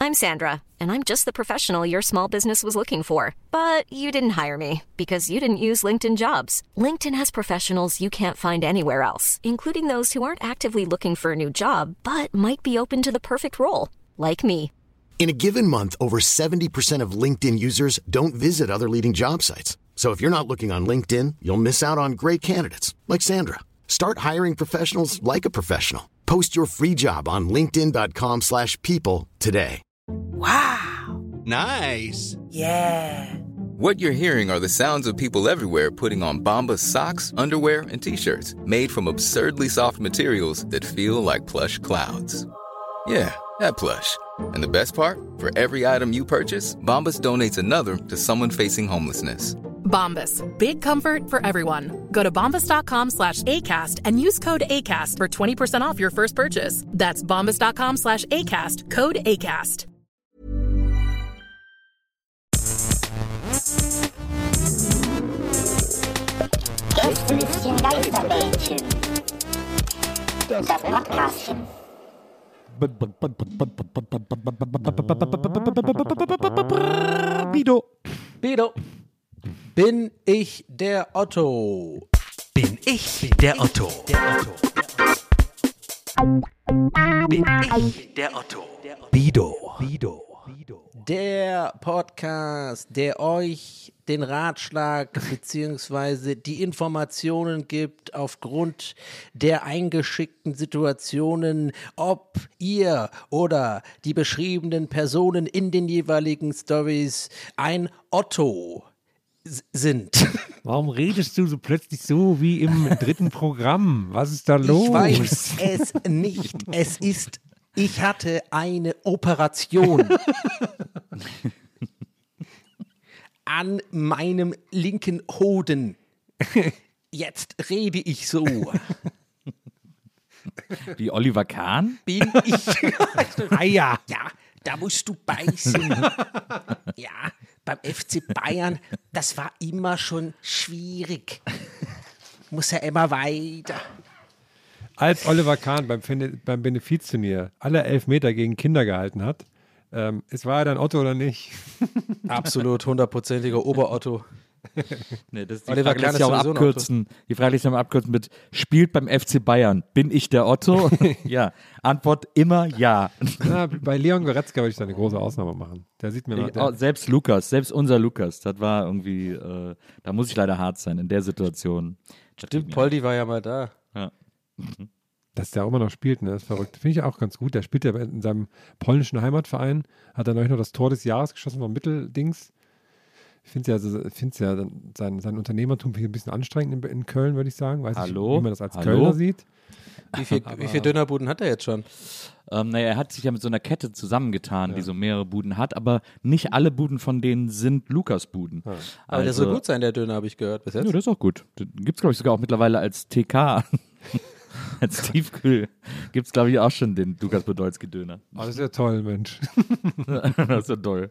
I'm Sandra, and I'm just the professional your small business was looking for. But you didn't hire me because you didn't use LinkedIn Jobs. LinkedIn has professionals you can't find anywhere else, including those who aren't actively looking for a new job, but might be open to the perfect role, like me. In a given month, over 70% of LinkedIn users don't visit other leading job sites. So if you're not looking on LinkedIn, you'll miss out on great candidates like Sandra. Start hiring professionals like a professional. Post your free job on linkedin.com/people today. Wow. Nice. Yeah. What you're hearing are the sounds of people everywhere putting on Bombas socks, underwear, and T-shirts made from absurdly soft materials that feel like plush clouds. Yeah, that plush. And the best part? For every item you purchase, Bombas donates another to someone facing homelessness. Bombas. Big comfort for everyone. Go to bombas.com/ACAST and use code ACAST for 20% off your first purchase. That's bombas.com/ACAST. Code ACAST. Gästelistchen Geisterbällchen. Das Podcastchen. Bido. Bin ich der Otto? Bin ich der Otto? Bin ich der Otto? Bido. Der Podcast, der euch den Ratschlag bzw. die Informationen gibt aufgrund der eingeschickten Situationen, ob ihr oder die beschriebenen Personen in den jeweiligen Stories ein Otto sind. Warum redest du so plötzlich so wie im dritten Programm? Was ist da los? Ich weiß es nicht. Ich hatte eine Operation an meinem linken Hoden. Jetzt rede ich so. Wie Oliver Kahn? Bin ich. Eier. Ja, da musst du beißen. Ja, beim FC Bayern, das war immer schon schwierig. Muss ja immer weiter. Als Oliver Kahn beim Benefizturnier alle 11 Meter gegen Kinder gehalten hat, war er dann Otto oder nicht? Absolut, 100%iger Ober-Otto. Nee, das ist Oliver die Frage Kahn lässt sich ist auch sowieso ein abkürzen. Die Frage lässt sich auch abkürzen mit: Spielt beim FC Bayern? Bin ich der Otto? Ja. Antwort immer ja. Ja, bei Leon Goretzka würde ich da eine große Ausnahme machen. Der sieht mir noch. Selbst unser Lukas, das war irgendwie, da muss ich leider hart sein in der Situation. Stimmt, Poldi war ja mal da. Ja. Dass der auch immer noch spielt, ne, ist verrückt. Finde ich auch ganz gut. Der spielt ja in seinem polnischen Heimatverein, hat dann neulich noch das Tor des Jahres geschossen vom Mitteldings. Ich finde es ja sein Unternehmertum ein bisschen anstrengend in Köln, würde ich sagen. Weiß nicht, wie man das als Kölner sieht. Wie viele Dönerbuden hat er jetzt schon? Naja, er hat sich ja mit so einer Kette zusammengetan, die so mehrere Buden hat, aber nicht alle Buden von denen sind Lukas-Buden. Ja. Aber der soll gut sein, der Döner, habe ich gehört bis jetzt. Ja, das ist auch gut. Gibt es, glaube ich, sogar auch mittlerweile als TK. Als Tiefkühl gibt es, glaube ich, auch schon den Lukas Podolski-Döner. Oh, das ist ja toll, Mensch. Das ist ja toll.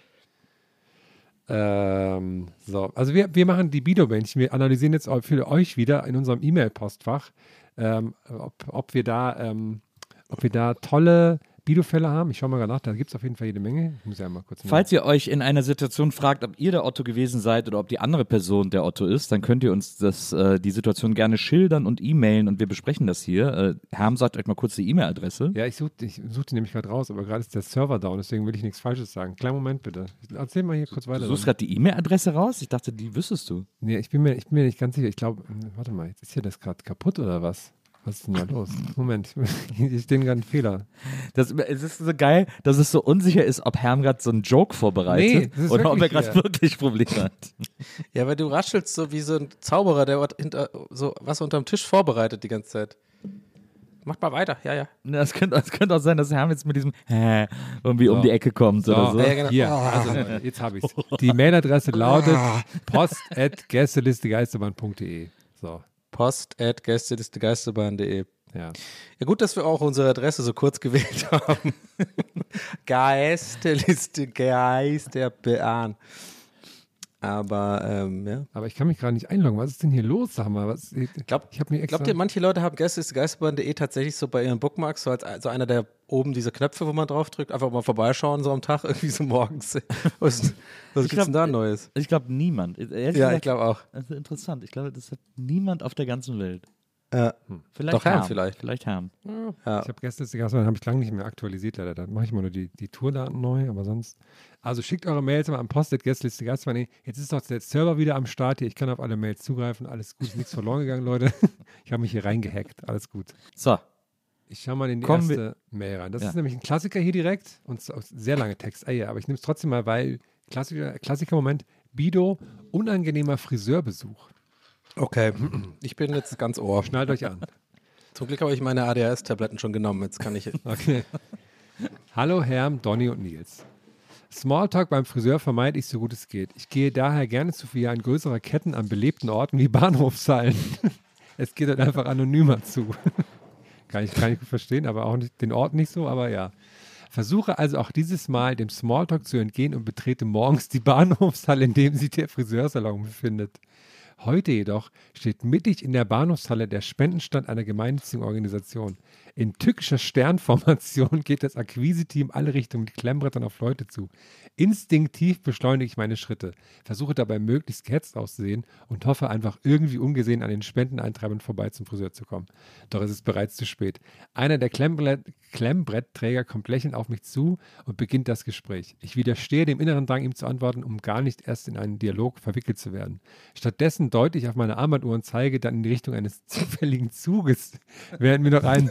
So, also wir machen die Bido-Bändchen. Wir analysieren jetzt auch für euch wieder in unserem E-Mail-Postfach, ob wir da tolle Bido-Fälle haben. Ich schaue mal gerade nach, da gibt es auf jeden Fall jede Menge. Ich muss ja mal kurz Falls ihr euch in einer Situation fragt, ob ihr der Otto gewesen seid oder ob die andere Person der Otto ist, dann könnt ihr uns die Situation gerne schildern und e-mailen und wir besprechen das hier. Herm, sagt euch mal kurz die E-Mail-Adresse. Ja, ich such die nämlich gerade raus, aber gerade ist der Server down, deswegen will ich nichts Falsches sagen. Kleinen Moment bitte. Erzähl mal hier kurz weiter. Du suchst gerade die E-Mail-Adresse raus? Ich dachte, die wüsstest du. Nee, ich bin mir nicht ganz sicher. Ich glaube, warte mal, jetzt ist hier das gerade kaputt oder was? Was ist denn da los? Moment, ich stehe gerade einen Fehler. Es ist so geil, dass es so unsicher ist, ob Herm gerade so einen Joke vorbereitet oder ob er gerade wirklich Probleme hat. Ja, weil du raschelst so wie so ein Zauberer, der so was unterm Tisch vorbereitet die ganze Zeit. Macht mal weiter, ja. Es könnte auch sein, dass Herm jetzt mit diesem irgendwie um die Ecke kommt oder so. Ja, genau. Hier, also, jetzt habe ich es. Die Mailadresse lautet post@gästelistegeisterbahn.de. So. post@gästelistegeisterbahn.de. Ja, gut, dass wir auch unsere Adresse so kurz gewählt haben. Gästeliste Geisterbahn. Aber, ja. Aber ich kann mich gerade nicht einloggen. Was ist denn hier los? Sag mal, Glaubt ihr, manche Leute haben geisterbahn.de tatsächlich so bei ihren Bookmarks so als so einer der oben diese Knöpfe, wo man drauf drückt, einfach mal vorbeischauen so am Tag, irgendwie so morgens. Was gibt's denn da Neues? Ich glaube, niemand. Ich glaube auch. Das ist interessant. Ich glaube, das hat niemand auf der ganzen Welt. Vielleicht Doch, Herrn Herrn. vielleicht. Herrn. Ja. Ich habe gestern, habe ich lange nicht mehr aktualisiert, leider. Da mache ich mal nur die Tourdaten neu, aber sonst. Also schickt eure Mails mal an post@gästeliste-gastgeber.de. Jetzt ist doch der Server wieder am Start hier. Ich kann auf alle Mails zugreifen. Alles gut, nichts verloren gegangen, Leute. Ich habe mich hier reingehackt. Alles gut. So. Ich schaue mal in die erste Mail rein. Das ist nämlich ein Klassiker hier direkt und sehr lange Text. Aber ich nehme es trotzdem mal, weil Klassiker-Moment. Bido, unangenehmer Friseurbesuch. Okay, ich bin jetzt ganz Ohr. Schnallt euch an. Zum Glück habe ich meine ADHS-Tabletten schon genommen. Jetzt kann ich. Okay. Hallo Herm, Donny und Nils. Smalltalk beim Friseur vermeide ich so gut es geht. Ich gehe daher gerne zu Filialen größerer Ketten an belebten Orten wie Bahnhofshallen. Es geht halt einfach anonymer zu. Kann ich gut verstehen, aber auch nicht, den Ort nicht so, aber ja. Versuche also auch dieses Mal dem Smalltalk zu entgehen und betrete morgens die Bahnhofshalle, in dem sich der Friseursalon befindet. Heute jedoch steht mittig in der Bahnhofshalle der Spendenstand einer gemeinnützigen Organisation. In tückischer Sternformation geht das Akquise-Team alle Richtungen mit Klemmbrettern auf Leute zu. Instinktiv beschleunige ich meine Schritte, versuche dabei möglichst gehetzt auszusehen und hoffe einfach irgendwie ungesehen an den Spendeneintreibern vorbei zum Friseur zu kommen. Doch es ist bereits zu spät. Einer der Klemmbrettträger kommt lächelnd auf mich zu und beginnt das Gespräch. Ich widerstehe dem inneren Drang, ihm zu antworten, um gar nicht erst in einen Dialog verwickelt zu werden. Stattdessen deute ich auf meine Armbanduhr und zeige dann in die Richtung eines zufälligen Zuges, während mir noch ein,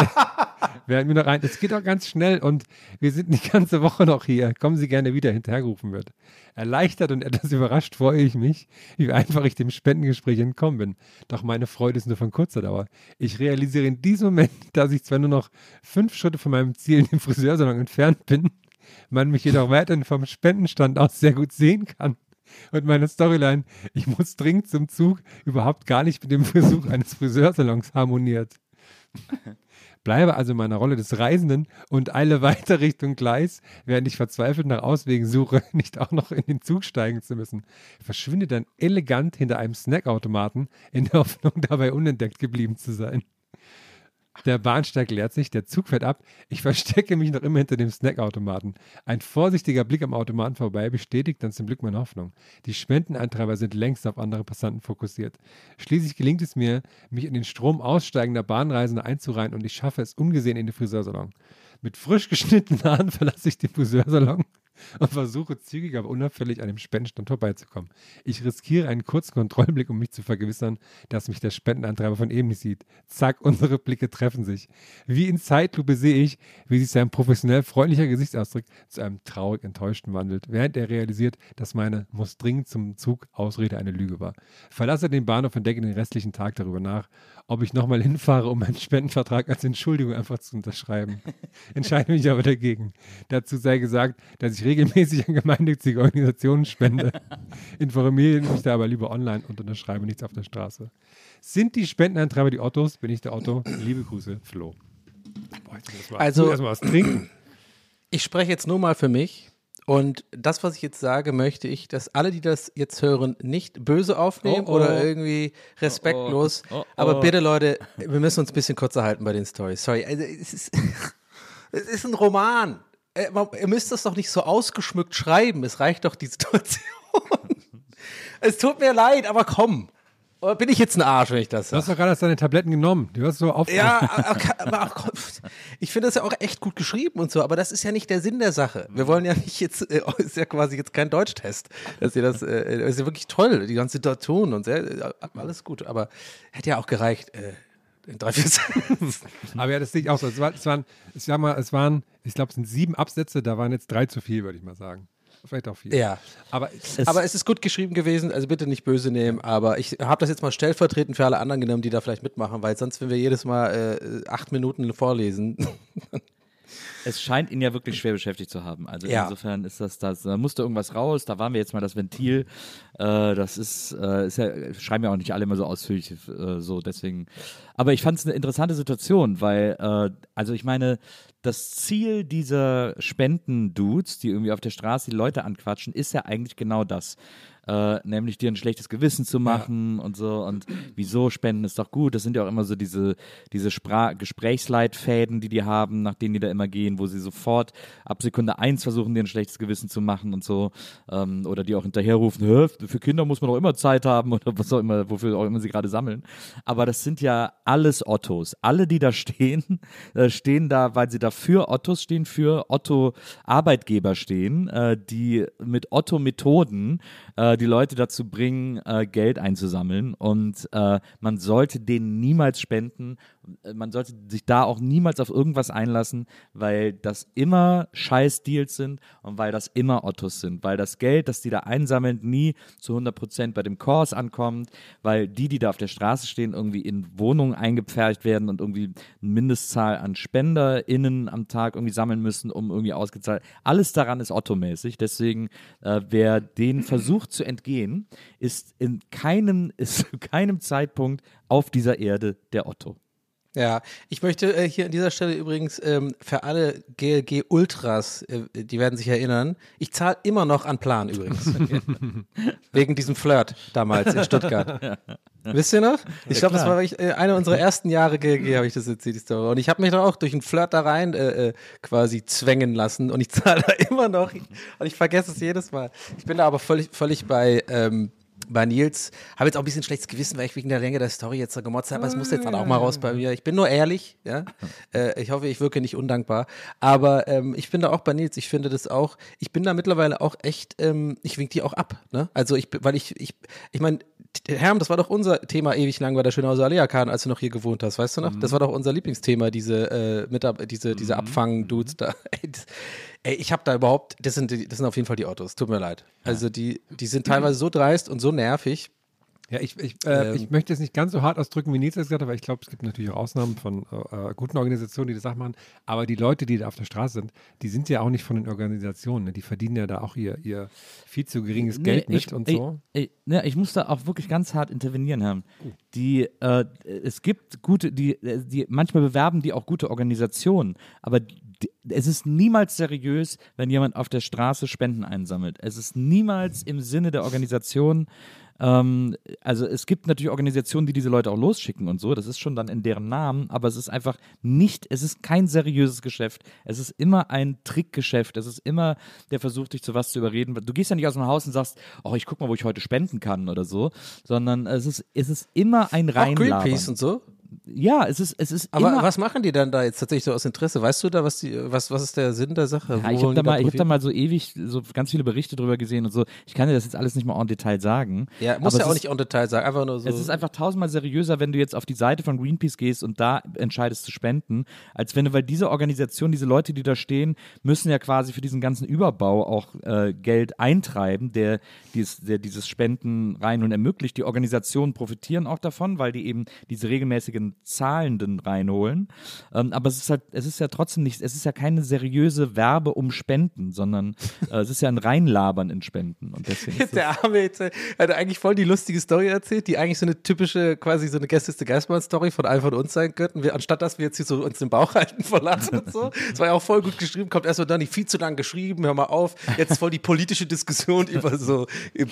es geht auch ganz schnell und wir sind die ganze Woche noch hier, kommen Sie gerne wieder, hinterhergerufen wird. Erleichtert und etwas überrascht freue ich mich, wie einfach ich dem Spendengespräch entkommen bin. Doch meine Freude ist nur von kurzer Dauer. Ich realisiere in diesem Moment, dass ich zwar nur noch 5 Schritte von meinem Ziel in dem Friseursalon entfernt bin, man mich jedoch weiterhin vom Spendenstand aus sehr gut sehen kann. Und meine Storyline, ich muss dringend zum Zug, überhaupt gar nicht mit dem Versuch eines Friseursalons harmoniert. Bleibe also in meiner Rolle des Reisenden und eile weiter Richtung Gleis, während ich verzweifelt nach Auswegen suche, nicht auch noch in den Zug steigen zu müssen. Verschwinde dann elegant hinter einem Snackautomaten, in der Hoffnung, dabei unentdeckt geblieben zu sein. Der Bahnsteig leert sich, der Zug fährt ab. Ich verstecke mich noch immer hinter dem Snackautomaten. Ein vorsichtiger Blick am Automaten vorbei bestätigt dann zum Glück meine Hoffnung. Die Spendeneintreiber sind längst auf andere Passanten fokussiert. Schließlich gelingt es mir, mich in den Strom aussteigender Bahnreisender einzureihen und ich schaffe es ungesehen in den Friseursalon. Mit frisch geschnittenen Haaren verlasse ich den Friseursalon und versuche zügig, aber unauffällig an dem Spendenstand vorbeizukommen. Ich riskiere einen kurzen Kontrollblick, um mich zu vergewissern, dass mich der Spendeneintreiber von eben nicht sieht. Zack, unsere Blicke treffen sich. Wie in Zeitlupe sehe ich, wie sich sein professionell freundlicher Gesichtsausdruck zu einem traurig enttäuschten wandelt, während er realisiert, dass meine muss dringend zum Zug Ausrede eine Lüge war. Verlasse den Bahnhof und denke den restlichen Tag darüber nach, ob ich nochmal hinfahre, um meinen Spendenvertrag als Entschuldigung einfach zu unterschreiben. Entscheide mich aber dagegen. Dazu sei gesagt, dass ich regelmäßig an gemeinnützige Organisationen spende. Informiere mich da aber lieber online und unterschreibe nichts auf der Straße. Sind die Spendeneintreiber die Ottos? Bin ich der Otto? Liebe Grüße, Flo. Boah, Also, erstmal was trinken. Ich spreche jetzt nur mal für mich. Und das, was ich jetzt sage, möchte ich, dass alle, die das jetzt hören, nicht böse aufnehmen oder irgendwie respektlos. Aber bitte, Leute, wir müssen uns ein bisschen kürzer halten bei den Storys. Sorry, also es ist ein Roman. Ihr müsst das doch nicht so ausgeschmückt schreiben. Es reicht doch die Situation. Es tut mir leid, aber komm. Oder bin ich jetzt ein Arsch, wenn ich das sage? Du hast doch gerade deine Tabletten genommen. Du hast so auf. Ja, aber ich finde das ja auch echt gut geschrieben und so, aber das ist ja nicht der Sinn der Sache. Wir wollen ja nicht jetzt, ist ja quasi jetzt kein Deutschtest. Dass ihr das ist ja wirklich toll, die ganze Situation und sehr, alles gut, aber hätte ja auch gereicht. In 3-4 Sätzen. Aber ja, das sehe ich auch so. Es waren, ich glaube, es sind 7 Absätze, da waren jetzt 3 zu viel, würde ich mal sagen. Vielleicht auch 4. Ja. Aber es ist gut geschrieben gewesen, also bitte nicht böse nehmen, aber ich habe das jetzt mal stellvertretend für alle anderen genommen, die da vielleicht mitmachen, weil sonst, wenn wir jedes Mal 8 Minuten vorlesen. Es scheint ihn ja wirklich schwer beschäftigt zu haben. Also insofern ist da musste irgendwas raus, da waren wir jetzt mal das Ventil. Das ist ja, schreiben ja auch nicht alle immer so ausführlich, so deswegen. Aber ich fand es eine interessante Situation, weil, also ich meine, das Ziel dieser Spenden-Dudes, die irgendwie auf der Straße die Leute anquatschen, ist ja eigentlich genau das. Nämlich dir ein schlechtes Gewissen zu machen und so. Und wieso Spenden ist doch gut. Das sind ja auch immer so diese Gesprächsleitfäden, die haben, nach denen die da immer gehen, wo sie sofort ab Sekunde 1 versuchen, dir ein schlechtes Gewissen zu machen und so. Oder die auch hinterherrufen, für Kinder muss man doch immer Zeit haben oder was auch immer, wofür auch immer sie gerade sammeln. Aber das sind ja alles Ottos. Alle, die da stehen, stehen da, weil sie da für Ottos stehen, für Otto-Arbeitgeber stehen, die mit Otto-Methoden die Leute dazu bringen, Geld einzusammeln. Und man sollte denen niemals spenden. Man sollte sich da auch niemals auf irgendwas einlassen, weil das immer Scheiß-Deals sind und weil das immer Ottos sind. Weil das Geld, das die da einsammeln, nie zu 100% bei dem Kurs ankommt, weil die da auf der Straße stehen, irgendwie in Wohnungen eingepfercht werden und irgendwie eine Mindestzahl an SpenderInnen am Tag irgendwie sammeln müssen, um irgendwie ausgezahlt. Alles daran ist Otto-mäßig. Deswegen, wer den versucht zu entgehen, ist zu keinem Zeitpunkt auf dieser Erde der Otto. Ja, ich möchte hier an dieser Stelle übrigens für alle GLG-Ultras, die werden sich erinnern, ich zahle immer noch an Plan übrigens. Wegen diesem Flirt damals in Stuttgart. Ja. Wisst ihr noch? Ich glaube, das war eine unserer ersten Jahre GLG, habe ich das erzählt, die Story. Und ich habe mich dann auch durch einen Flirt da rein quasi zwängen lassen und ich zahle da immer noch und ich vergesse es jedes Mal. Ich bin da aber völlig bei Nils, habe jetzt auch ein bisschen schlechtes Gewissen, weil ich wegen der Länge der Story jetzt so gemotzt habe, aber es muss jetzt dann auch mal raus bei mir. Ich bin nur ehrlich, ja. Ich hoffe, ich wirke nicht undankbar. Aber ich bin da auch bei Nils, ich finde das auch, ich bin da mittlerweile auch echt, ich wink die auch ab, ne? Also ich meine, Herm, das war doch unser Thema ewig lang bei der Schönhauser Allee, als du noch hier gewohnt hast, weißt du noch? Das war doch unser Lieblingsthema, diese Abfang-Dudes da. Ey, ich habe da überhaupt, das sind auf jeden Fall die Ottos, tut mir leid. Also die sind teilweise so dreist und so nervig. Ja, ich möchte es nicht ganz so hart ausdrücken, wie Nils es gesagt hat, weil ich glaube, es gibt natürlich auch Ausnahmen von guten Organisationen, die das Sachen machen, aber die Leute, die da auf der Straße sind, die sind ja auch nicht von den Organisationen, ne? Die verdienen ja da auch ihr viel zu geringes Geld mit und so. Ich muss da auch wirklich ganz hart intervenieren, Herr. Es gibt gute, die manchmal bewerben die auch gute Organisationen, aber es ist niemals seriös, wenn jemand auf der Straße Spenden einsammelt. Es ist niemals im Sinne der Organisation. Also es gibt natürlich Organisationen, die diese Leute auch losschicken und so, das ist schon dann in deren Namen, aber es ist einfach es ist kein seriöses Geschäft, es ist immer ein Trickgeschäft, es ist immer der Versuch, dich zu was zu überreden. Du gehst ja nicht aus dem Haus und sagst, oh, ich guck mal, wo ich heute spenden kann oder so, sondern es ist immer ein Reinlabern. Auch Greenpeace und so? Ja, es ist aber immer. Was machen die dann da jetzt tatsächlich so aus Interesse? Weißt du da, was ist der Sinn der Sache? Ja, ich habe da mal so ewig so ganz viele Berichte drüber gesehen und so. Ich kann dir das jetzt alles nicht mal en Detail sagen. Ja, muss ja auch nicht en Detail sagen, einfach nur so. Es ist einfach tausendmal seriöser, wenn du jetzt auf die Seite von Greenpeace gehst und da entscheidest zu spenden, als weil diese Organisation, diese Leute, die da stehen, müssen ja quasi für diesen ganzen Überbau auch Geld eintreiben, der dieses Spenden rein und ermöglicht. Die Organisationen profitieren auch davon, weil die eben diese regelmäßigen Zahlenden reinholen. Aber es ist ja trotzdem nicht, es ist ja keine seriöse Werbe um Spenden, sondern es ist ja ein Reinlabern in Spenden. Und deswegen ist der Arme jetzt, hat eigentlich voll die lustige Story erzählt, die eigentlich so eine typische, quasi so eine Gästeliste Geisterbahn-Story von einem von uns sein könnten. Anstatt dass wir jetzt hier so uns den Bauch halten verlassen und so. Das war ja auch voll gut geschrieben, kommt erstmal dann nicht viel zu lang geschrieben, hör mal auf. Jetzt voll die politische Diskussion über so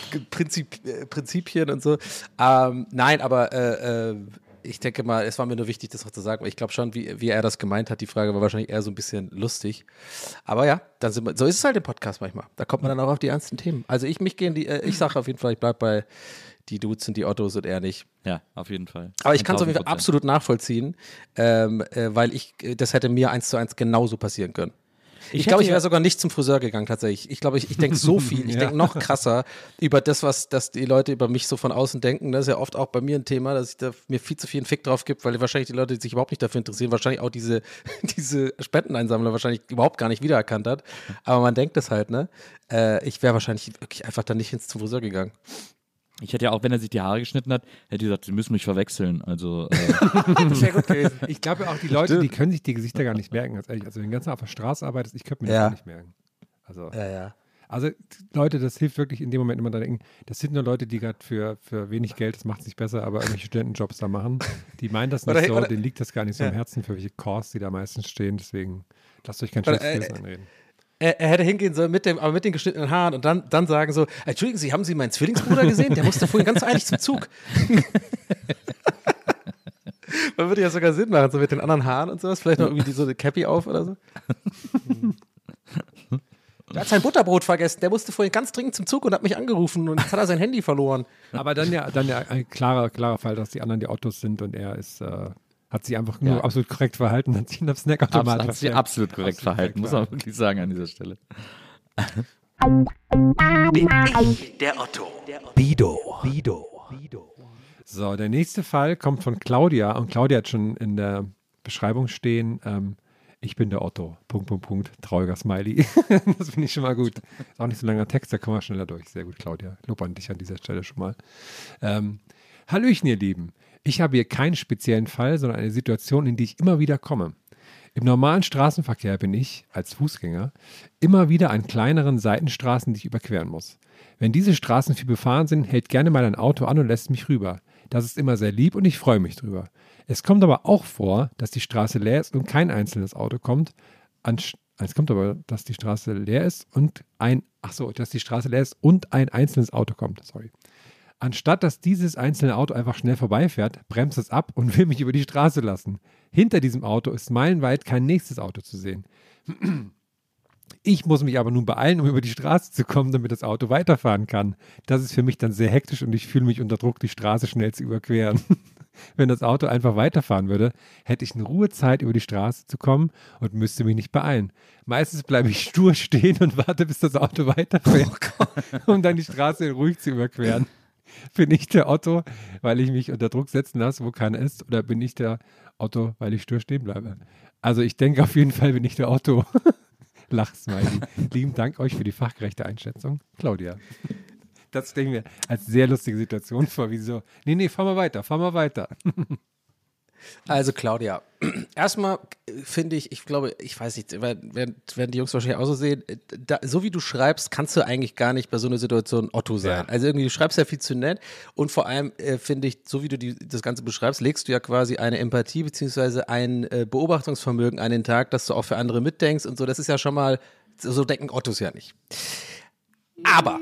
Prinzipien und so. Nein, aber ich denke mal, es war mir nur wichtig, das noch zu sagen, weil ich glaube schon, wie er das gemeint hat, die Frage war wahrscheinlich eher so ein bisschen lustig. Aber ja, so ist es halt im Podcast manchmal. Da kommt man dann auch auf die ernsten Themen. Also ich sage auf jeden Fall, ich bleibe bei die Dudes und die Ottos und er nicht. Ja, auf jeden Fall. Aber ich kann es auf jeden Fall absolut nachvollziehen, weil das hätte mir 1:1 genauso passieren können. Ich glaube, ich wäre sogar nicht zum Friseur gegangen, tatsächlich. Ich glaube, ich denke so viel, ich denke noch krasser über das, was die Leute über mich so von außen denken. Das ist ja oft auch bei mir ein Thema, dass ich da mir viel zu viel einen Fick drauf gibt, weil wahrscheinlich die Leute, die sich überhaupt nicht dafür interessieren, wahrscheinlich auch diese Spendeneinsammler wahrscheinlich überhaupt gar nicht wiedererkannt hat. Aber man denkt das halt, ne? Ich wäre wahrscheinlich wirklich einfach dann nicht zum Friseur gegangen. Ich hätte ja auch, wenn er sich die Haare geschnitten hat, hätte ich gesagt, sie müssen mich verwechseln. Also, das wäre gut gewesen. Ich glaube auch, die Leute, die können sich die Gesichter gar nicht merken. Also wenn du ganz auf der Straße arbeitest, ich könnte mir das gar nicht merken. Also Leute, das hilft wirklich in dem Moment immer da denken, das sind nur Leute, die gerade für wenig Geld, das macht es nicht besser, aber irgendwelche Studentenjobs da machen. Die meinen das nicht so, denen liegt das gar nicht so am Herzen, für welche Kurs die da meistens stehen. Deswegen Lasst euch kein schlechtes Gewissen einreden. Er hätte hingehen sollen mit den geschnittenen Haaren und dann sagen so, entschuldigen Sie, haben Sie meinen Zwillingsbruder gesehen? Der musste vorhin ganz eilig zum Zug. Man würde ja sogar Sinn machen, so mit den anderen Haaren und sowas. Vielleicht noch irgendwie so eine Cappy auf oder so. Der hat sein Butterbrot vergessen. Der musste vorhin ganz dringend zum Zug und hat mich angerufen und jetzt hat er sein Handy verloren. Aber dann ja ein klarer Fall, dass die anderen die Ottos sind und er ist... hat sich einfach nur absolut korrekt verhalten, hat sich in der Snackautomat Hat sich absolut korrekt verhalten, muss man wirklich sagen an dieser Stelle. Bin ich der Otto. Bido. So, der nächste Fall kommt von Claudia und Claudia hat schon in der Beschreibung stehen, ich bin der Otto, .. trauriger Smiley. Das finde ich schon mal gut. Ist auch nicht so ein langer Text, da kommen wir schneller durch. Sehr gut, Claudia. Lob an dich an dieser Stelle schon mal. Hallöchen, ihr Lieben. Ich habe hier keinen speziellen Fall, sondern eine Situation, in die ich immer wieder komme. Im normalen Straßenverkehr bin ich, als Fußgänger, immer wieder an kleineren Seitenstraßen, die ich überqueren muss. Wenn diese Straßen viel befahren sind, hält gerne mal ein Auto an und lässt mich rüber. Das ist immer sehr lieb und ich freue mich drüber. Es kommt aber auch vor, dass die Straße leer ist und kein einzelnes Auto kommt. Es kommt aber, dass die Straße leer ist und ein einzelnes Auto kommt. Sorry. Anstatt dass dieses einzelne Auto einfach schnell vorbeifährt, bremst es ab und will mich über die Straße lassen. Hinter diesem Auto ist meilenweit kein nächstes Auto zu sehen. Ich muss mich aber nun beeilen, um über die Straße zu kommen, damit das Auto weiterfahren kann. Das ist für mich dann sehr hektisch und ich fühle mich unter Druck, die Straße schnell zu überqueren. Wenn das Auto einfach weiterfahren würde, hätte ich in Ruhe Zeit, über die Straße zu kommen und müsste mich nicht beeilen. Meistens bleibe ich stur stehen und warte, bis das Auto weiterfährt, um dann die Straße ruhig zu überqueren. Bin ich der Otto, weil ich mich unter Druck setzen lasse, wo keiner ist, oder bin ich der Otto, weil ich stur stehen bleibe? Also ich denke auf jeden Fall bin ich der Otto. Lachsmiley. Lieben Dank euch für die fachgerechte Einschätzung. Claudia. Das stelle ich mir als sehr lustige Situation vor, wie so, nee, fahr mal weiter. Also Claudia, erstmal finde ich glaube, ich weiß nicht, werden die Jungs wahrscheinlich auch so sehen, so wie du schreibst, kannst du eigentlich gar nicht bei so einer Situation Otto sein. Ja. Also irgendwie, du schreibst ja viel zu nett und vor allem finde ich, so wie du das Ganze beschreibst, legst du ja quasi eine Empathie beziehungsweise ein Beobachtungsvermögen an den Tag, dass du auch für andere mitdenkst und so, das ist ja schon mal, so denken Ottos ja nicht. Aber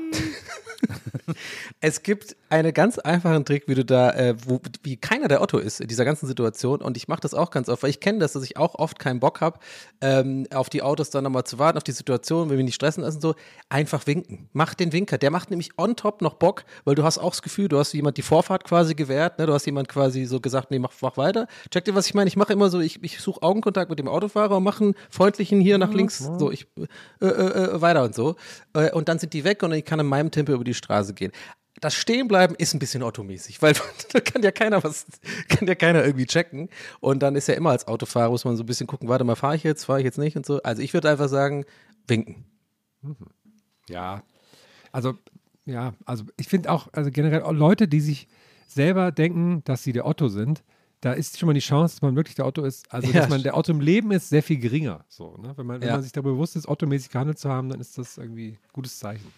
es gibt einen ganz einfachen Trick, wie du da, wie keiner der Otto ist in dieser ganzen Situation und ich mache das auch ganz oft, weil ich kenne das, dass ich auch oft keinen Bock habe, auf die Autos dann nochmal zu warten, auf die Situation, wenn wir nicht stressen lassen, so, einfach winken. Mach den Winker, der macht nämlich on top noch Bock, weil du hast auch das Gefühl, du hast jemand die Vorfahrt quasi gewährt, ne? Du hast jemand quasi so gesagt, nee, mach weiter. Check dir, was ich meine, ich mache immer so, ich suche Augenkontakt mit dem Autofahrer und mache einen freundlichen hier nach links, so, ich weiter und so. Und dann sind die weg und ich kann in meinem Tempo über die Straße gehen. Das Stehenbleiben ist ein bisschen Otto-mäßig, weil da kann ja keiner irgendwie checken. Und dann ist ja immer als Autofahrer, muss man so ein bisschen gucken, warte mal, fahre ich jetzt nicht und so. Also ich würde einfach sagen, winken. Ja, also ich finde auch, also generell auch Leute, die sich selber denken, dass sie der Otto sind, da ist schon mal die Chance, dass man wirklich der Otto ist, also dass man der Otto im Leben ist, sehr viel geringer. So, ne? Wenn man sich darüber bewusst ist, Otto-mäßig gehandelt zu haben, dann ist das irgendwie ein gutes Zeichen.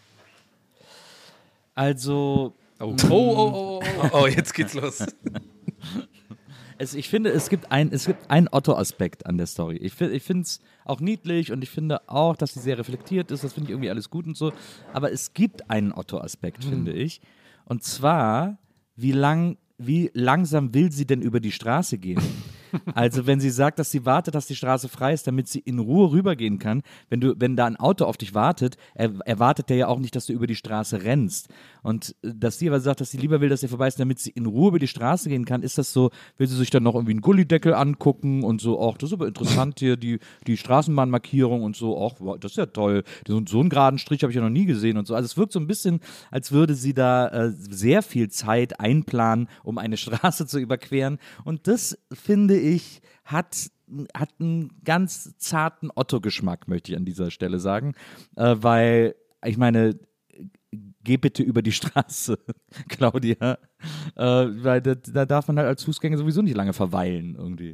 Also. Oh, jetzt geht's los. Ich finde, es gibt einen Otto-Aspekt an der Story. Ich finde es auch niedlich und ich finde auch, dass sie sehr reflektiert ist. Das finde ich irgendwie alles gut und so. Aber es gibt einen Otto-Aspekt, finde ich. Und zwar, wie langsam will sie denn über die Straße gehen? Also wenn sie sagt, dass sie wartet, dass die Straße frei ist, damit sie in Ruhe rübergehen kann, wenn da ein Auto auf dich wartet, erwartet der ja auch nicht, dass du über die Straße rennst. Und dass sie aber sagt, dass sie lieber will, dass er vorbei ist, damit sie in Ruhe über die Straße gehen kann, ist das so, will sie sich dann noch irgendwie einen Gullideckel angucken und so, auch das ist aber interessant hier, die Straßenbahnmarkierung und so, auch das ist ja toll, so einen geraden Strich habe ich ja noch nie gesehen und so. Also es wirkt so ein bisschen, als würde sie da sehr viel Zeit einplanen, um eine Straße zu überqueren und das, finde ich, hat einen ganz zarten Otto-Geschmack, möchte ich an dieser Stelle sagen, weil, ich meine, geh bitte über die Straße, Claudia, weil da darf man halt als Fußgänger sowieso nicht lange verweilen irgendwie.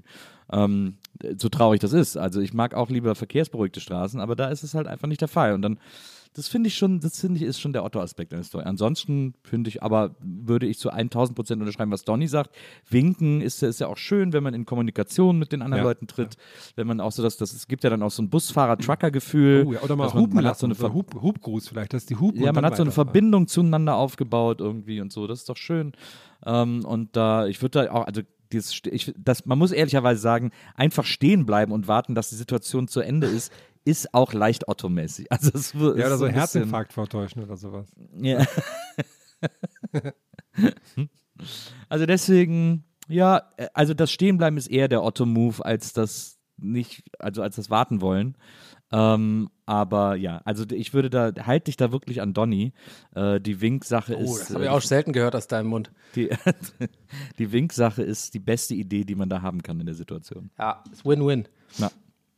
So traurig das ist. Also ich mag auch lieber verkehrsberuhigte Straßen, aber da ist es halt einfach nicht der Fall und dann Das finde ich ist schon der Otto-Aspekt einer Story. Ansonsten würde ich zu 1000% unterschreiben, was Donny sagt. Winken ist ja auch schön, wenn man in Kommunikation mit den anderen Leuten tritt. Wenn man auch so, es gibt ja dann auch so ein Busfahrer-Trucker-Gefühl. Oh, ja, oder mal Hupen man hat so eine Hubgruß vielleicht, dass die Hupen. Ja, man hat so eine Verbindung zueinander aufgebaut irgendwie und so. Das ist doch schön. Und ich würde da auch, also man muss ehrlicherweise sagen, einfach stehen bleiben und warten, dass die Situation zu Ende ist auch leicht Otto-mäßig. Also oder so Herzinfarkt vortäuschen oder sowas. Ja. Also deswegen, ja, also das Stehenbleiben ist eher der Otto-Move als das Warten wollen. Aber ja, also halte dich da wirklich an Donny. Die Wink-Sache ist. Das habe ich auch selten gehört aus deinem Mund. Die Wink-Sache ist die beste Idee, die man da haben kann in der Situation. Ja, ist Win-Win. Ja.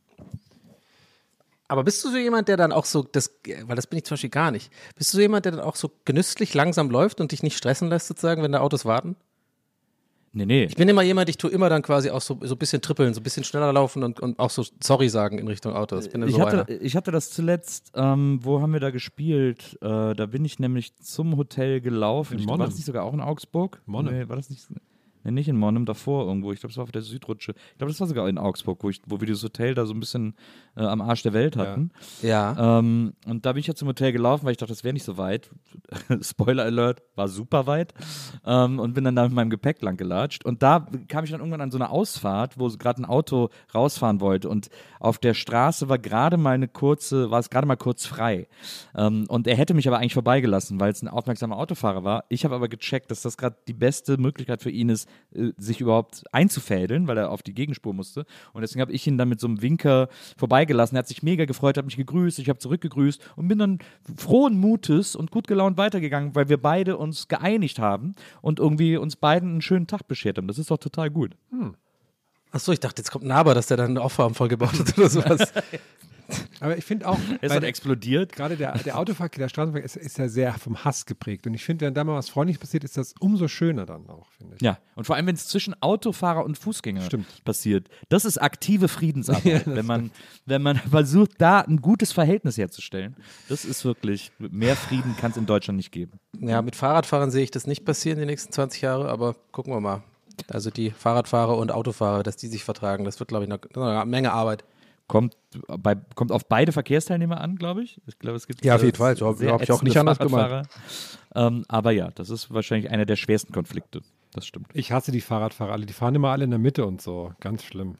Aber bist du so jemand, der dann auch so, weil das bin ich zum Beispiel gar nicht, bist du so jemand, der dann auch so genüsslich langsam läuft und dich nicht stressen lässt sozusagen, wenn da Autos warten? Nee. Ich bin immer jemand, ich tue immer dann quasi auch so ein bisschen trippeln, so ein bisschen schneller laufen und auch so sorry sagen in Richtung Autos. Ich hatte das zuletzt, wo haben wir da gespielt? Da bin ich nämlich zum Hotel gelaufen. War das nicht sogar auch in Augsburg? Monnem. Nee, war das nicht? Nee, nicht in Monnem, davor irgendwo. Ich glaube, das war auf der Südrutsche. Ich glaube, das war sogar in Augsburg, wo wir dieses Hotel da so ein bisschen am Arsch der Welt hatten. Ja. Und da bin ich ja zum Hotel gelaufen, weil ich dachte, das wäre nicht so weit. Spoiler Alert, war super weit. Und bin dann da mit meinem Gepäck lang gelatscht. Und da kam ich dann irgendwann an so eine Ausfahrt, wo gerade ein Auto rausfahren wollte. Und auf der Straße war es gerade mal kurz frei. Und er hätte mich aber eigentlich vorbeigelassen, weil es ein aufmerksamer Autofahrer war. Ich habe aber gecheckt, dass das gerade die beste Möglichkeit für ihn ist, sich überhaupt einzufädeln, weil er auf die Gegenspur musste. Und deswegen habe ich ihn dann mit so einem Winker vorbeigelassen. Er hat sich mega gefreut, hat mich gegrüßt, ich habe zurückgegrüßt und bin dann frohen Mutes und gut gelaunt weitergegangen, weil wir beide uns geeinigt haben und irgendwie uns beiden einen schönen Tag beschert haben. Das ist doch total gut. Achso, ich dachte, jetzt kommt ein Aber, dass der dann eine Auffahrung vollgebaut hat oder sowas. Aber ich finde auch, er ist dann explodiert. Gerade der Autoverkehr, der Straßenverkehr ist ja sehr vom Hass geprägt. Und ich finde, wenn da mal was Freundliches passiert, ist das umso schöner dann auch, finde ich. Ja, und vor allem, wenn es zwischen Autofahrer und Fußgänger passiert. Das ist aktive Friedensarbeit. Ja, wenn man versucht, da ein gutes Verhältnis herzustellen, das ist wirklich, mehr Frieden kann es in Deutschland nicht geben. Ja, mit Fahrradfahrern sehe ich das nicht passieren die nächsten 20 Jahre, aber gucken wir mal. Also die Fahrradfahrer und Autofahrer, dass die sich vertragen, das wird, glaube ich, eine Menge Arbeit. Kommt auf beide Verkehrsteilnehmer an, glaube ich. Ich glaube, es gibt auf jeden Fall. So habe ich auch nicht anders gemeint. Aber ja, das ist wahrscheinlich einer der schwersten Konflikte. Das stimmt. Ich hasse die Fahrradfahrer alle. Die fahren immer alle in der Mitte und so. Ganz schlimm.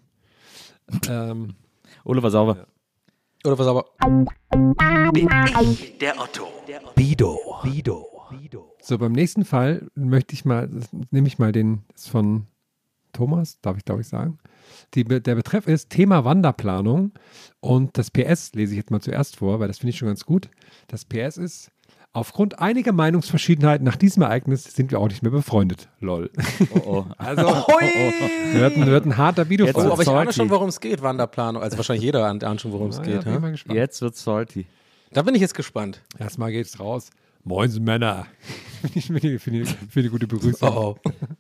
Oliver Sauber. Ja. Oliver Sauber. Bin ich der Otto. Bido. So, beim nächsten Fall nehme ich mal den ist von Thomas, darf ich glaube ich sagen. Der Betreff ist Thema Wanderplanung und das PS lese ich jetzt mal zuerst vor, weil das finde ich schon ganz gut. Das PS ist: Aufgrund einiger Meinungsverschiedenheiten nach diesem Ereignis sind wir auch nicht mehr befreundet. Lol. Oh. Also, wird ein harter Bido-Fall. Aber ich ahne schon, worum es geht, Wanderplanung. Also wahrscheinlich jeder ahnt schon, worum es geht. Ja, bin mal gespannt. Jetzt wird's salty. Da bin ich jetzt gespannt. Erstmal geht's raus. Moin, Männer. Finde eine gute Begrüßung. Oh.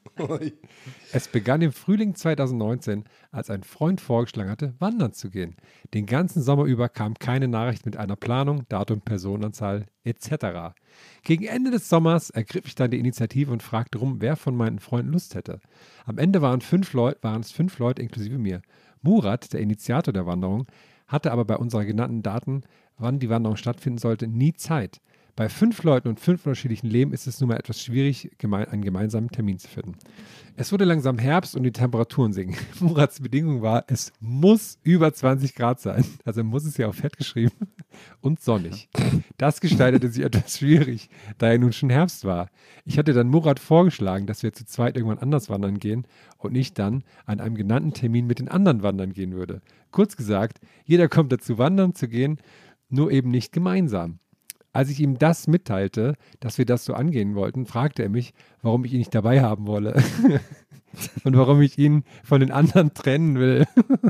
Es begann im Frühling 2019, als ein Freund vorgeschlagen hatte, wandern zu gehen. Den ganzen Sommer über kam keine Nachricht mit einer Planung, Datum, Personenanzahl etc. Gegen Ende des Sommers ergriff ich dann die Initiative und fragte rum, wer von meinen Freunden Lust hätte. Am Ende waren es 5 Leute inklusive mir. Murat, der Initiator der Wanderung, hatte aber bei unseren genannten Daten, wann die Wanderung stattfinden sollte, nie Zeit. Bei 5 Leuten und 5 unterschiedlichen Leben ist es nun mal etwas schwierig, einen gemeinsamen Termin zu finden. Es wurde langsam Herbst und die Temperaturen sinken. Murats Bedingung war, es muss über 20 Grad sein. Also muss es ja auf Fett geschrieben. Und sonnig. Das gestaltete sich etwas schwierig, da ja nun schon Herbst war. Ich hatte dann Murat vorgeschlagen, dass wir zu zweit irgendwann anders wandern gehen und ich dann an einem genannten Termin mit den anderen wandern gehen würde. Kurz gesagt, jeder kommt dazu, wandern zu gehen, nur eben nicht gemeinsam. Als ich ihm das mitteilte, dass wir das so angehen wollten, fragte er mich, warum ich ihn nicht dabei haben wolle und warum ich ihn von den anderen trennen will.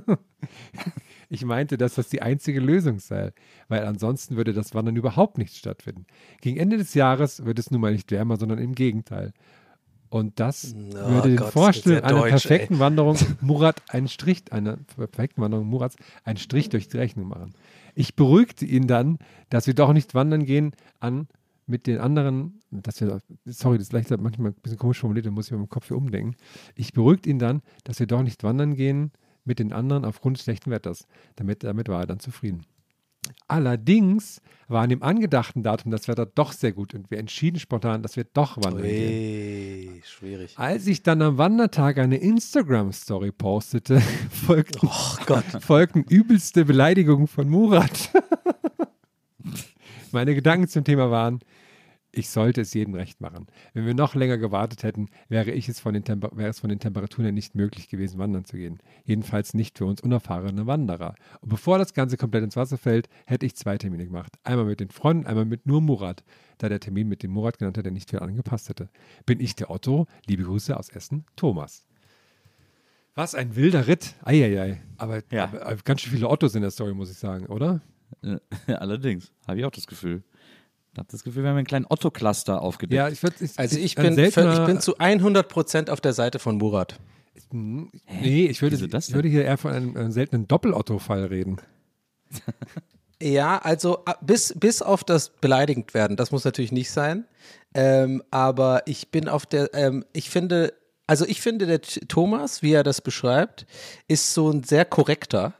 Ich meinte, dass das die einzige Lösung sei, weil ansonsten würde das Wandern überhaupt nicht stattfinden. Gegen Ende des Jahres wird es nun mal nicht wärmer, sondern im Gegenteil. Und das würde den Vorstellungen einer perfekten Wanderung Murats einen Strich durch die Rechnung machen. Ich beruhigte ihn dann, dass wir doch nicht wandern gehen mit den anderen, sorry, das ist vielleicht manchmal ein bisschen komisch formuliert, da muss ich mit dem Kopf hier umdenken. Ich beruhigte ihn dann, dass wir doch nicht wandern gehen mit den anderen aufgrund des schlechten Wetters. Damit war er dann zufrieden. Allerdings war an dem angedachten Datum das Wetter doch sehr gut und wir entschieden spontan, dass wir doch wandern gehen. Schwierig. Als ich dann am Wandertag eine Instagram-Story postete, folgten übelste Beleidigungen von Murat. Meine Gedanken zum Thema waren, ich sollte es jedem recht machen. Wenn wir noch länger gewartet hätten, wäre es von den Temperaturen her nicht möglich gewesen, wandern zu gehen. Jedenfalls nicht für uns unerfahrene Wanderer. Und bevor das Ganze komplett ins Wasser fällt, hätte ich 2 Termine gemacht. Einmal mit den Freunden, einmal mit nur Murat, da der Termin mit dem Murat genannt hat, der nicht viel angepasst hätte. Bin ich der Otto? Liebe Grüße aus Essen, Thomas. Was ein wilder Ritt. Eieiei. Aber ganz schön viele Ottos in der Story, muss ich sagen, oder? Allerdings, habe ich auch das Gefühl. Ich habe das Gefühl, wir haben einen kleinen Otto-Cluster aufgedeckt. Ja, ich bin zu 100% auf der Seite von Murat. Nee, ich würde hier eher von einem seltenen Doppel-Otto-Fall reden. Ja, also bis auf das beleidigend werden, das muss natürlich nicht sein. Aber ich bin auf der, ich finde, der Thomas, wie er das beschreibt, ist so ein sehr korrekter.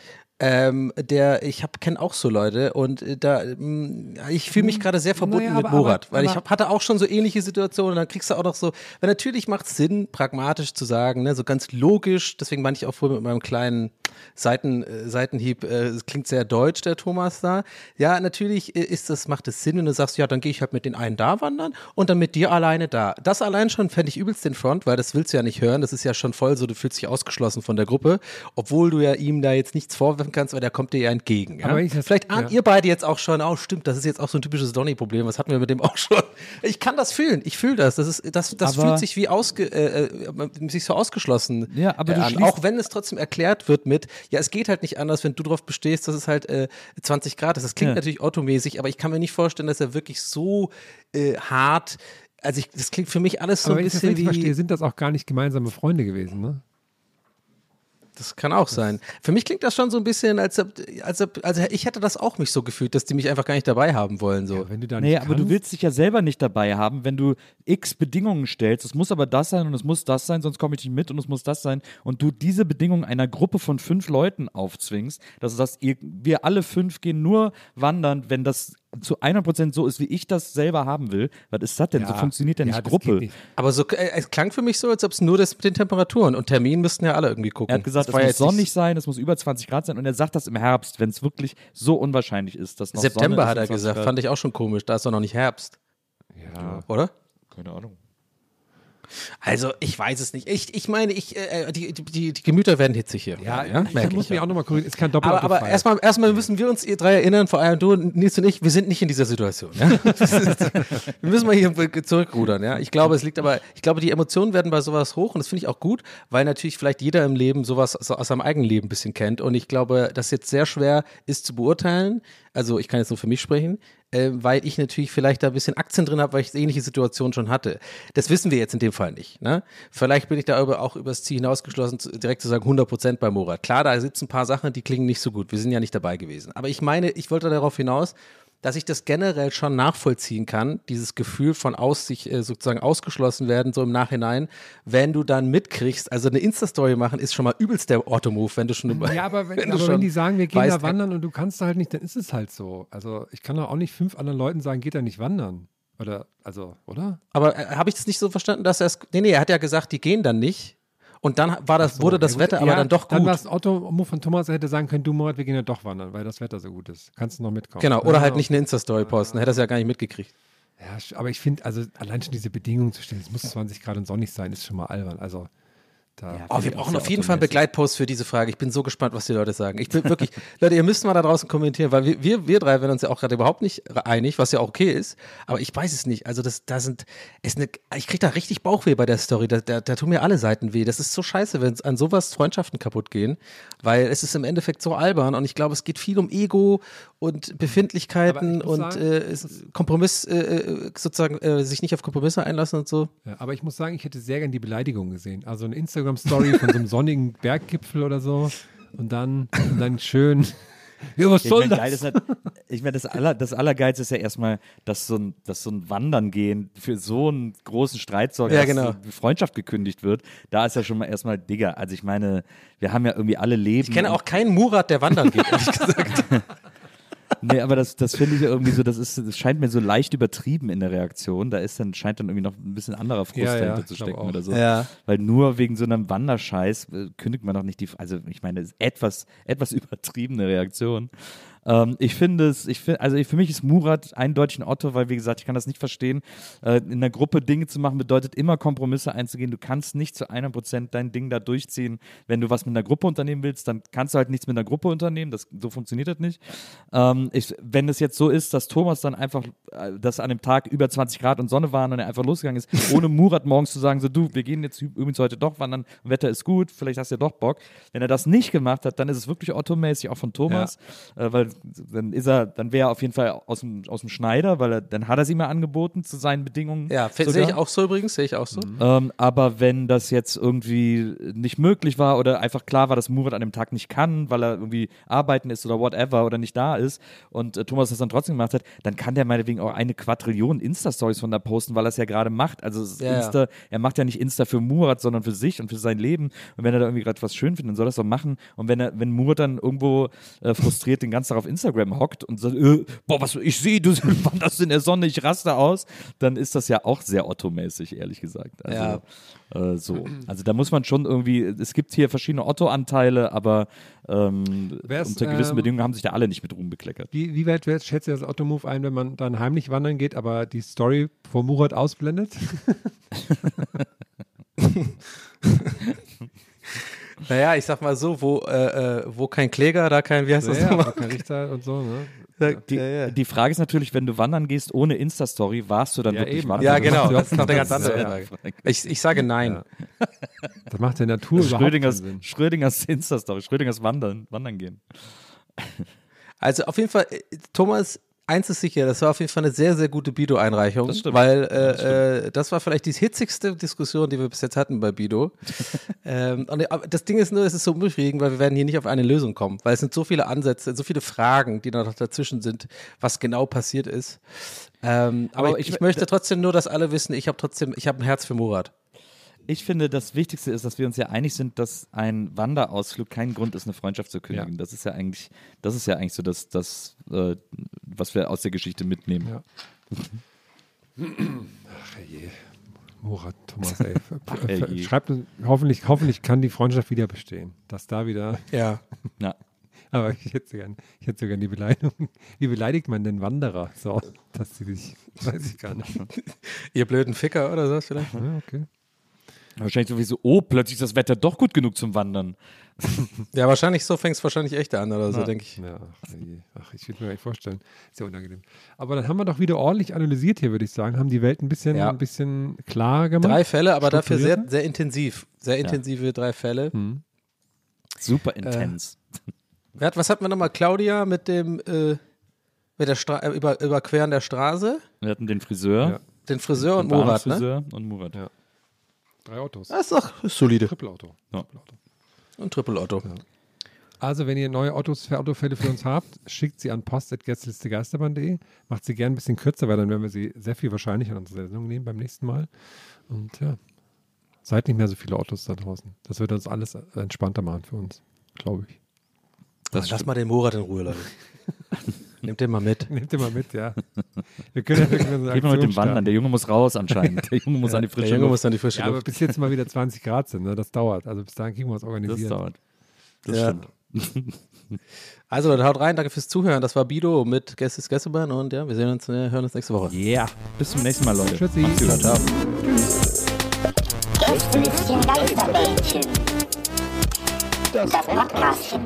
Ich kenne auch so Leute und ich fühle mich gerade sehr verbunden mit Murat, weil ich hatte auch schon so ähnliche Situationen und dann kriegst du auch noch so, weil natürlich macht es Sinn, pragmatisch zu sagen, ne, so ganz logisch, deswegen meine ich auch vorhin mit meinem kleinen Seitenhieb, es klingt sehr deutsch, der Thomas da. Ja, natürlich macht es Sinn, wenn du sagst, ja, dann gehe ich halt mit den einen da wandern und dann mit dir alleine da. Das allein schon fände ich übelst den Front, weil das willst du ja nicht hören, das ist ja schon voll so, du fühlst dich ausgeschlossen von der Gruppe, obwohl du ja ihm da jetzt nichts vorwerfen kannst, weil der kommt dir ja entgegen. Ja? Vielleicht ahnt ihr beide jetzt auch schon, stimmt, das ist jetzt auch so ein typisches Donny-Problem, was hatten wir mit dem auch schon? Ich kann das fühlen, ich fühle das, das fühlt sich wie sich so ausgeschlossen an, auch wenn es trotzdem erklärt wird mit, ja, es geht halt nicht anders, wenn du drauf bestehst, dass es halt 20 Grad ist. Das klingt natürlich automäßig, aber ich kann mir nicht vorstellen, dass er wirklich so hart, das klingt für mich alles so aber ein bisschen wenn ich das verstehe, sind das auch gar nicht gemeinsame Freunde gewesen, ne? Das kann auch sein. Für mich klingt das schon so ein bisschen, als ich hätte das auch mich so gefühlt, dass die mich einfach gar nicht dabei haben wollen. So. Ja, wenn du da nicht aber du willst dich ja selber nicht dabei haben, wenn du x Bedingungen stellst. Es muss aber das sein und es muss das sein, sonst komme ich nicht mit und es muss das sein. Und du diese Bedingungen einer Gruppe von 5 Leuten aufzwingst, dass wir alle 5 gehen nur wandern, wenn das zu 100% so ist, wie ich das selber haben will. Was ist das denn? Ja, so funktioniert ja nicht Gruppe. Nicht. Aber so, es klang für mich so, als ob es nur das mit den Temperaturen und Termin müssten ja alle irgendwie gucken. Er hat gesagt, es muss sonnig sein, es muss über 20 Grad sein und er sagt das im Herbst, wenn es wirklich so unwahrscheinlich ist, dass noch September Sonne hat er gesagt, Grad. Fand ich auch schon komisch, da ist doch noch nicht Herbst. Ja. Oder? Keine Ahnung. Also, ich weiß es nicht. Ich meine, die Gemüter werden hitzig hier. Ja, ich muss mich auch nochmal korrigieren, ist kein Doppelauto. Aber erstmal müssen wir uns, ihr 3 erinnern, vor allem du, Nils und ich, wir sind nicht in dieser Situation. Ja? Wir müssen mal hier zurückrudern. Ja? Ich glaube, die Emotionen werden bei sowas hoch und das finde ich auch gut, weil natürlich vielleicht jeder im Leben sowas aus seinem eigenen Leben ein bisschen kennt und ich glaube, dass jetzt sehr schwer ist zu beurteilen. Also, ich kann jetzt nur für mich sprechen. Weil ich natürlich vielleicht da ein bisschen Aktien drin habe, weil ich ähnliche Situationen schon hatte. Das wissen wir jetzt in dem Fall nicht. Ne? Vielleicht bin ich da auch übers Ziel hinausgeschlossen, direkt zu sagen 100% bei Murat. Klar, da sitzen ein paar Sachen, die klingen nicht so gut. Wir sind ja nicht dabei gewesen. Aber ich meine, ich wollte darauf hinaus, dass ich das generell schon nachvollziehen kann, dieses Gefühl von sich sozusagen ausgeschlossen werden, so im Nachhinein, wenn du dann mitkriegst, also eine Insta-Story machen ist schon mal übelst der Automove, wenn du schon ja, aber wenn die sagen, wir gehen da wandern und du kannst da halt nicht, dann ist es halt so. Also ich kann doch auch nicht 5 anderen Leuten sagen, geht da nicht wandern. Oder? Aber habe ich das nicht so verstanden, dass er es, nee, er hat ja gesagt, die gehen dann nicht. Und dann wurde das Wetter aber dann doch gut. Dann war es ein Otto-Move von Thomas, er hätte sagen können, du Murat, wir gehen ja doch wandern, weil das Wetter so gut ist. Kannst du noch mitkommen. Genau, oder halt nicht eine Insta-Story posten, hätte er es ja gar nicht mitgekriegt. Ja, aber ich finde, also allein schon diese Bedingungen zu stellen, es muss 20 Grad und sonnig sein, ist schon mal albern. Also wir brauchen auf jeden Fall einen Begleitpost für diese Frage. Ich bin so gespannt, was die Leute sagen. Ich bin wirklich, Leute, ihr müsst mal da draußen kommentieren, weil wir 3 werden uns ja auch gerade überhaupt nicht einig, was ja auch okay ist. Aber ich weiß es nicht. Also ich kriege da richtig Bauchweh bei der Story. Da tun mir alle Seiten weh. Das ist so scheiße, wenn an sowas Freundschaften kaputt gehen, weil es ist im Endeffekt so albern und ich glaube, es geht viel um Ego und Befindlichkeiten und Kompromiss, sozusagen sich nicht auf Kompromisse einlassen und so. Ja, aber ich muss sagen, ich hätte sehr gern die Beleidigung gesehen. Also eine Instagram-Story von so einem sonnigen Berggipfel oder so und dann schön Ja, was soll das? Geil ist halt, ich meine, das Allergeilste ist ja erstmal, dass so ein Wandern gehen für so einen großen Streit sorgt, dass die Freundschaft gekündigt wird. Da ist ja schon mal erstmal Digga. Also ich meine, wir haben ja irgendwie alle Leben. Ich kenne auch keinen Murat, der wandern geht, ehrlich gesagt. Nee, aber das finde ich ja irgendwie so, das scheint mir so leicht übertrieben in der Reaktion. Scheint dann irgendwie noch ein bisschen anderer Frust dahinter zu stecken oder so. Ja. Weil nur wegen so einem Wanderscheiß kündigt man doch nicht also ich meine, das ist etwas übertriebene Reaktion. Für mich ist Murat eindeutig ein Otto, weil wie gesagt, ich kann das nicht verstehen. In einer Gruppe Dinge zu machen bedeutet immer Kompromisse einzugehen. Du kannst nicht zu 100% dein Ding da durchziehen. Wenn du was mit einer Gruppe unternehmen willst, dann kannst du halt nichts mit einer Gruppe unternehmen. So funktioniert das nicht. Wenn es jetzt so ist, dass Thomas dann einfach, dass an dem Tag über 20 Grad und Sonne waren und er einfach losgegangen ist, ohne Murat morgens zu sagen, so du, wir gehen jetzt übrigens heute doch wandern, Wetter ist gut, vielleicht hast du ja doch Bock. Wenn er das nicht gemacht hat, dann ist es wirklich Otto-mäßig, auch von Thomas, weil dann wäre er auf jeden Fall aus dem Schneider, weil dann hat er sie mal angeboten zu seinen Bedingungen. Ja, sehe ich auch so übrigens, aber wenn das jetzt irgendwie nicht möglich war oder einfach klar war, dass Murat an dem Tag nicht kann, weil er irgendwie arbeiten ist oder whatever oder nicht da ist und Thomas das dann trotzdem gemacht hat, dann kann der meinetwegen auch eine Quadrillion Insta-Stories von da posten, weil er es ja gerade macht. Also er macht ja nicht Insta für Murat, sondern für sich und für sein Leben. Und wenn er da irgendwie gerade was schön findet, dann soll er das doch machen. Und wenn Murat dann irgendwo frustriert den ganzen Tag auf Instagram hockt und sagt, ich sehe, du wanderst in der Sonne, ich raste aus, dann ist das ja auch sehr Otto-mäßig, ehrlich gesagt. Also, Also da muss man schon irgendwie, es gibt hier verschiedene Otto-Anteile, aber unter gewissen Bedingungen haben sich da alle nicht mit Ruhm bekleckert. Wie weit schätzt ihr das Otto-Move ein, wenn man dann heimlich wandern geht, aber die Story vor Murat ausblendet? Naja, ich sag mal so, wo kein Kläger, da kein, wie heißt das nochmal? Kein Richter und so, ne? Die Frage ist natürlich, wenn du wandern gehst ohne Insta-Story, warst du dann wirklich wandern? Ja, genau, das ist noch eine ganz andere Frage. Ich sage nein. Ja. Das macht der Natur überhaupt keinen Sinn. Schrödingers Insta-Story, Schrödingers Wandern gehen. Also auf jeden Fall, Thomas, eins ist sicher, das war auf jeden Fall eine sehr, sehr gute Bido-Einreichung, Das stimmt. weil das war vielleicht die hitzigste Diskussion, die wir bis jetzt hatten bei Bido. Aber das Ding ist nur, es ist so unbefriedigend, weil wir werden hier nicht auf eine Lösung kommen, weil es sind so viele Ansätze, so viele Fragen, die noch dazwischen sind, was genau passiert ist. Aber ich möchte trotzdem nur, dass alle wissen, ich habe ein Herz für Murat. Ich finde, das Wichtigste ist, dass wir uns ja einig sind, dass ein Wanderausflug kein Grund ist, eine Freundschaft zu kündigen. Ja. Das ist ja eigentlich so das was wir aus der Geschichte mitnehmen. Ja. Ach je. Murat, Thomas, ey. Schreibt uns, hoffentlich kann die Freundschaft wieder bestehen. Dass da wieder. Ja. Aber ich hätte so gern die Beleidigung. Wie beleidigt man denn Wanderer? So, dass sie sich, weiß ich gar nicht. Ihr blöden Ficker oder sowas vielleicht? Ja, okay. Wahrscheinlich sowieso, plötzlich ist das Wetter doch gut genug zum Wandern. Ja, wahrscheinlich so fängt es wahrscheinlich echt an oder so, denke ich. Ja, ich will mir gar nicht vorstellen. Ist ja unangenehm. Aber dann haben wir doch wieder ordentlich analysiert hier, würde ich sagen. Haben die Welt ein bisschen klar gemacht. 3 Fälle, aber dafür sehr, sehr intensiv. Sehr intensive 3 Fälle. Super intens. Was hatten wir nochmal? Claudia mit dem Überqueren der Straße. Wir hatten den Friseur. Ja. Den Friseur und Murat, ne? Friseur und Murat. Ja. 3 Autos. Das ist solide. Triple-Auto. Ja. Und Triple-Auto. Ja. Also, wenn ihr neue Autofälle für uns habt, schickt sie an post@gästelistegeisterbahn.de. Macht sie gerne ein bisschen kürzer, weil dann werden wir sie sehr viel wahrscheinlicher in unsere Sendung nehmen beim nächsten Mal. Und ja, seid nicht mehr so viele Autos da draußen. Das wird uns alles entspannter machen für uns, glaube ich. Lass mal den Murat in Ruhe, Leute. Nehmt den mal mit. Ja. Wir können Geht mal mit dem Wandern. Der Junge muss raus anscheinend. Der Junge muss an die frische Luft. Aber bis jetzt mal wieder 20 Grad sind, ne? Das dauert. Also bis dahin kriegen wir uns organisiert. Das dauert. Das stimmt. Also Leute, haut rein. Danke fürs Zuhören. Das war Bido mit Gästebahn und ja, wir hören uns nächste Woche. Yeah. Bis zum nächsten Mal, Leute. Tschüssi. Ciao. Tschüss. Gästelistchen Geisterbällchen. Das Podcastchen.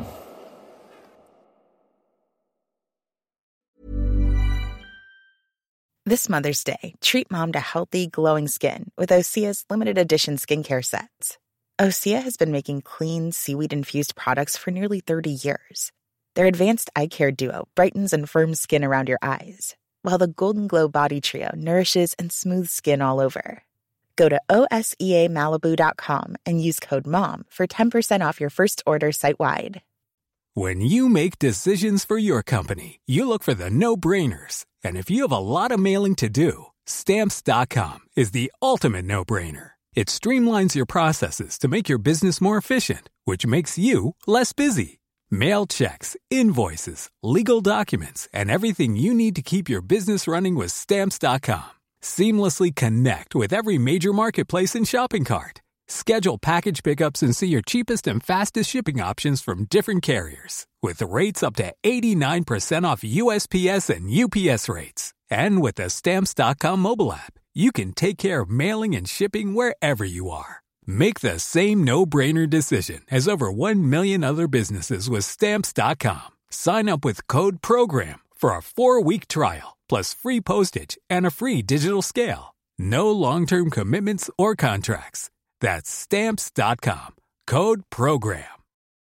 This Mother's Day, treat mom to healthy, glowing skin with Osea's limited edition skincare sets. Osea has been making clean, seaweed-infused products for nearly 30 years. Their advanced eye care duo brightens and firms skin around your eyes, while the Golden Glow Body Trio nourishes and smooths skin all over. Go to OSEAMalibu.com and use code MOM for 10% off your first order site-wide. When you make decisions for your company, you look for the no-brainers. And if you have a lot of mailing to do, Stamps.com is the ultimate no-brainer. It streamlines your processes to make your business more efficient, which makes you less busy. Mail checks, invoices, legal documents, and everything you need to keep your business running with Stamps.com. Seamlessly connect with every major marketplace and shopping cart. Schedule package pickups and see your cheapest and fastest shipping options from different carriers, with rates up to 89% off USPS and UPS rates. And with the Stamps.com mobile app, you can take care of mailing and shipping wherever you are. Make the same no-brainer decision as over 1 million other businesses with Stamps.com. Sign up with code PROGRAM for a 4-week trial, plus free postage and a free digital scale. No long-term commitments or contracts. That's Stamps.com. Code PROGRAM.